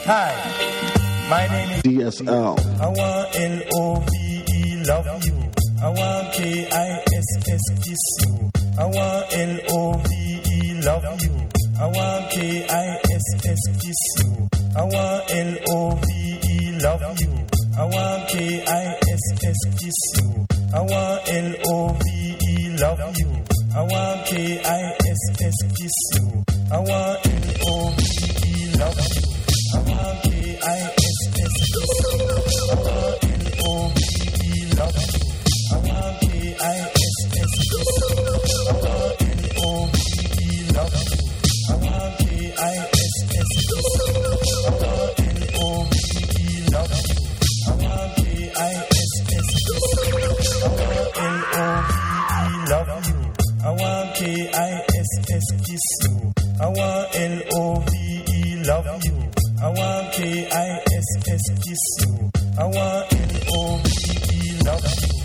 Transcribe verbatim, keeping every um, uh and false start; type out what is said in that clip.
Hi, my name is D S L. I want L O V E, love you. I want K I S S, kiss you. I want L O V E, love you. I want K I S S, kiss you. I want L O V E, love you. I want K I S S, kiss you. I want L O V E, love you. I want K I S S, kiss you. I want L O V E, love you. I want K I S S, kiss you. I want L O V E, love you. I want K I S S, kiss you. I want L O V E, love you. I want K I S S, kiss you. I want L O V E, love you. I want K I S S, kiss you. I want L O V E, love you. I want K I S S, kiss you. I want L O V E, love you. I want K I S S, kiss you. I want L O V E, love you.